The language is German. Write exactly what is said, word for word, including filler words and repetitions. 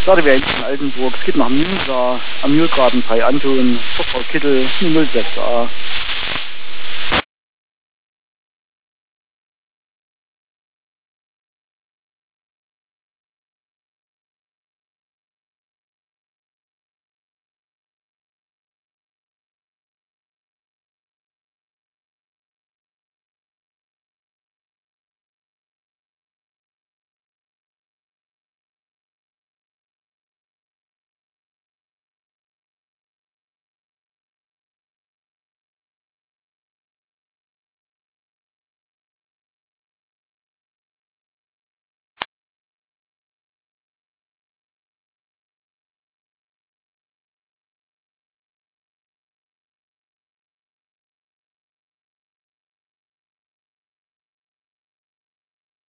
starten wir in Altenburg. Es geht nach Münster, am Mühlgraben bei Anton, vor Frau Kittel, null sechs a.